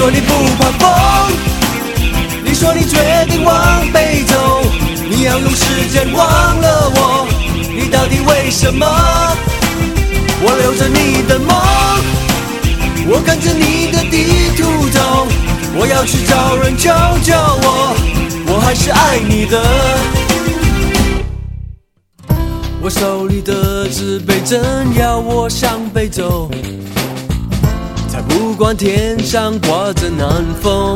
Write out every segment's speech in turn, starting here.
说你不怕风，你说你决定往北走，你要用时间忘了我，你到底为什么？我留着你的梦，我跟着你的地图走，我要去找人救救我，我还是爱你的。我手里的指北针要我向北走，才不管天上刮着南风。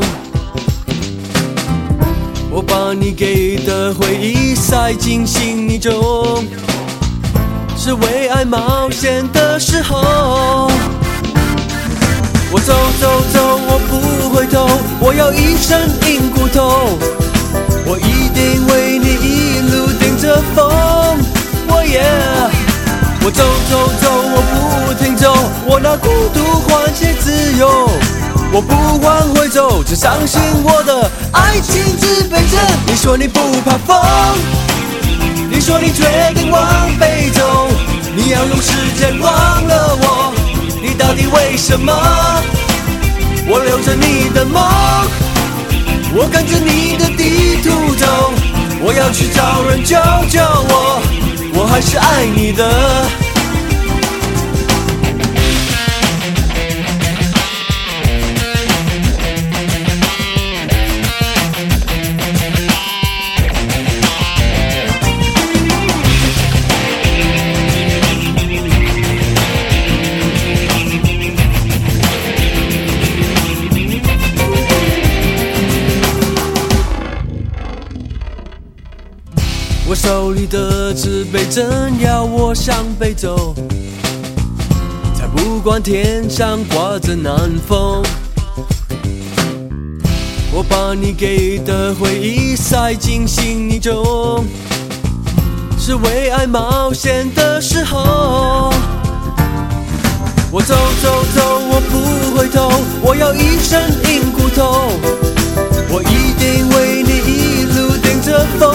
我把你给的回忆塞进行李中，是为爱冒险的时候。我走走走，我不回头，我要一身硬骨头，我一定为你一路顶着风。我走走走，我不停走，我拿孤独换些自由，我不往回走，只相信我的爱情指北针。你说你不怕风，你说你决定往北走，你要用时间忘了我，你到底为什么？我留着你的梦，我跟着你的地图走，我要去找人救救我，我还是爱你的。我手里的指北针要我向北走，才不管天上刮着南风。我把你给的回忆塞进行李中，是为爱冒险的时候。我走走走，我不回头，我要一身硬骨头，我一定为你一路顶着风。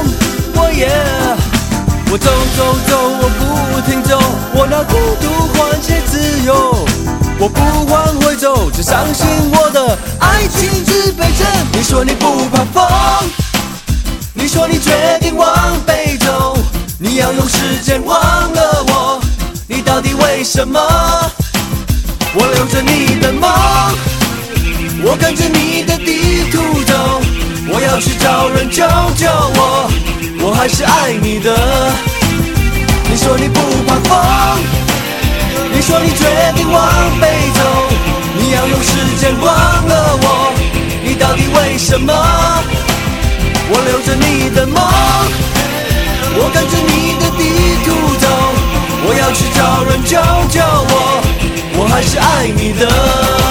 我走走走，我不停走，我拿孤独换些自由，我不往回走，只相信我的爱情指北针。你说你不怕风，你说你决定往北走，你要用时间忘了我，你到底为什么？我留着你的梦，我跟着你的地图走，我要去找人救救我，我还是爱你的。你说你不怕风，你说你决定往北走，你要用时间忘了我，你到底为什么？我留着你的梦，我跟着你的地图走，我要去找人救救我，我还是爱你的。